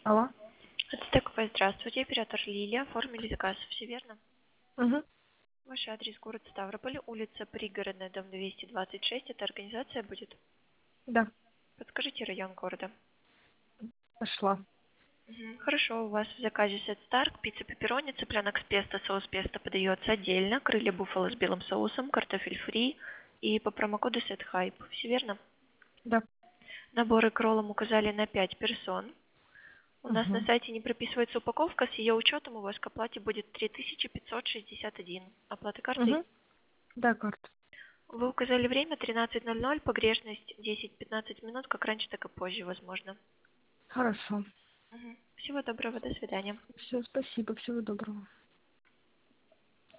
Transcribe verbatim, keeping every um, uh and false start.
Алло. Это такое, здравствуйте, оператор Лилия, оформили заказ, все верно? Мгм. Ваш адрес город Ставрополь, улица Пригородная, дом двести двадцать шесть, это организация будет? Да, Подскажите район города. пошла. Мгм. Хорошо, у вас в заказе сет Старк, пицца пепперони, цыпленок с песто, соус песто подается отдельно, крылья буффало с белым соусом, картофель фри и по промокоду сет хайп, все верно? Да. Наборы к роллам указали на пять персон. У нас на Мгм. сайте не прописывается упаковка, с ее учетом у вас к оплате будет три тысячи пятьсот шестьдесят один. Оплата картой? Мгм. Да, карта. Вы указали время тринадцать ноль ноль, погрешность десять-пятнадцать минут, как раньше, так и позже, возможно. Хорошо. Мгм. Всего доброго, до свидания. Все, спасибо, всего доброго.